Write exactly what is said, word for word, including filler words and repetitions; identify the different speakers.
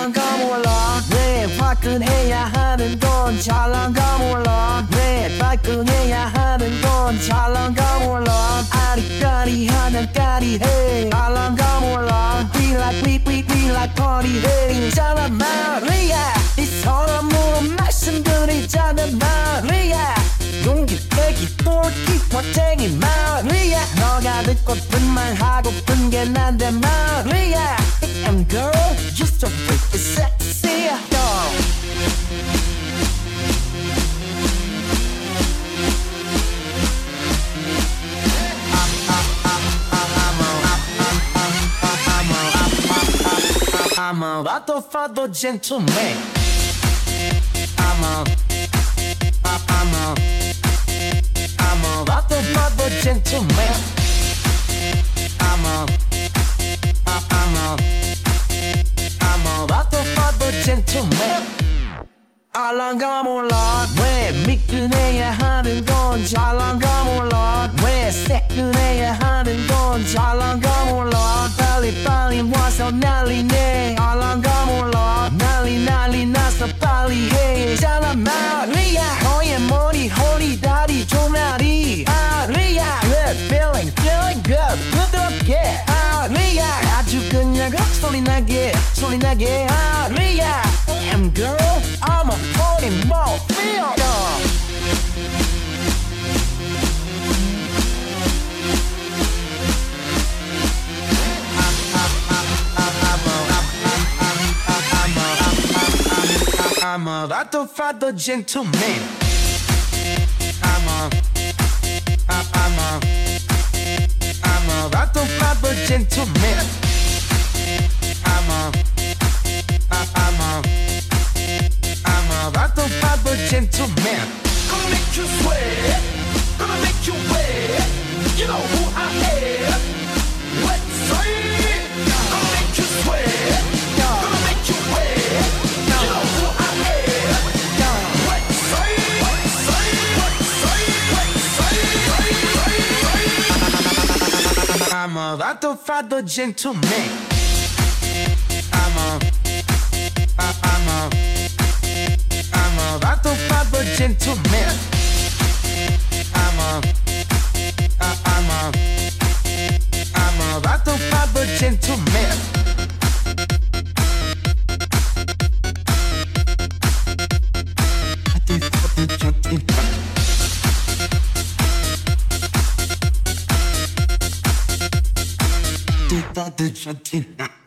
Speaker 1: 잘난가 몰라 왜 화끈해야 하는 건 잘난가 몰라 왜 발끈해야 하는 건 잘난가 몰라 아리까리하면 까리해 잘난가 몰라 We like we we we like party hey 잘난 말이야 이 사람으로 말씀드리자면 말이야 용기 빼기 똘끼 멋쟁이 말이야 너가 듣고픈 말 하고픈 게 난데 말이야 And girl, you're so freaky sexy girl I'm a father gentleman I'm a I'm a I'm a father gentleman I'm a I'm a I'm a father gentleman 알랑가 몰라 왜 미끈해야 하는 건 잘난가 몰라 왜 새끈해야 하는 건 잘난가 몰라 빨리빨리 와서 난리네 알랑가 몰라 난리 난리 나서 빨리 해 잘난 말이야 너의 머리 허리 다리 종아리 말이야 Good feeling feeling good 부드럽게 말이야 아주 그냥 소리 나게 소리 나게 말이야 Damn girl I'm a fucking ball feel I'm a father father gentleman I'm a I'm a I'm a father father gentleman I'm a I'm a I'm a father father gentleman
Speaker 2: Gonna make you sweat, gonna make you wet. You know who I am. Let's say, gonna make you sweat, gonna make you wet. You know who I am. Let's say, let's say, let's say, let's say, let's say.
Speaker 1: I'm a father father gentleman I'm a I'm a I'm a father father gentleman I'm a I'm a I'm a father father gentleman father gentleman